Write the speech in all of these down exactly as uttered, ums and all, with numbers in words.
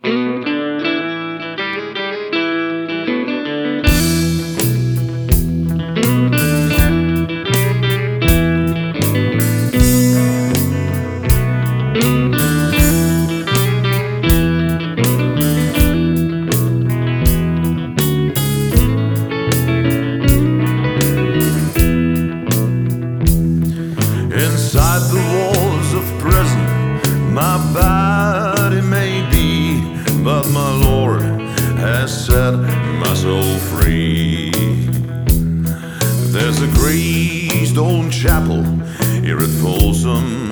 Inside the walls of prison, my body may be, but my Lord has set my soul free. There's a gray stone chapel here at Folsom,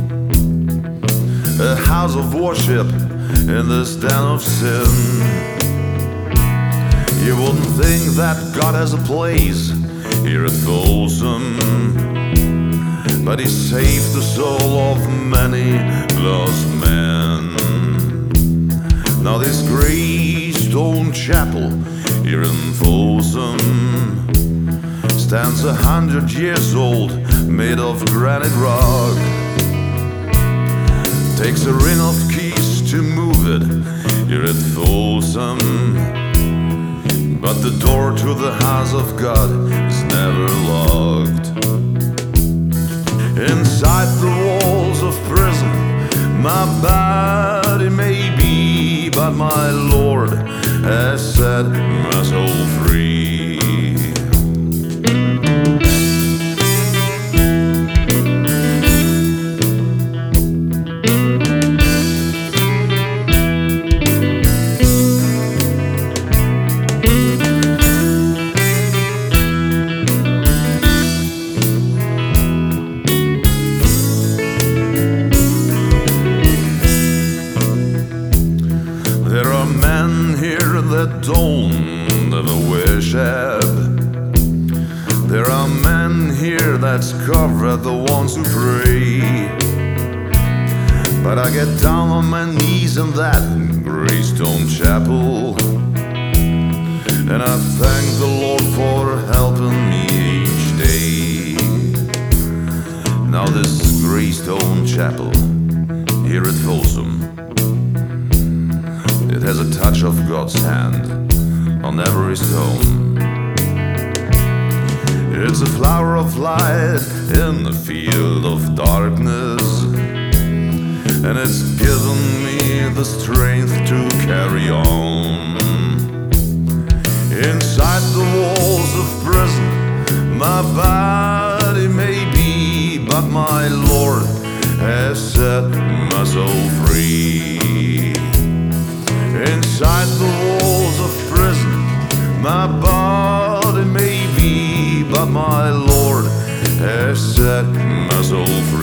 a house of worship in this den of sin. You wouldn't think that God has a place here at Folsom, but He saved the soul of many lost men. Now this gray stone chapel here in Folsom stands a hundred years old, made of granite rock. Takes a ring of keys to move it here at Folsom, but the door to the house of God is never locked. Inside the walls of prison, my body may be, but my Lord has set my soul free. There are men here that don't ever worship. There are men here that's covered the ones who pray. But I get down on my knees in that gray stone chapel, and I thank the Lord for helping me each day. Now this gray stone chapel here at Folsom, it has a touch of God's hand on every stone. It's a flower of light in the field of darkness, and it's given me the strength to carry on. Inside the walls of prison, my body may be, but my Lord has set my soul free. Inside the walls of prison, my body may be, but my Lord has set my soul free.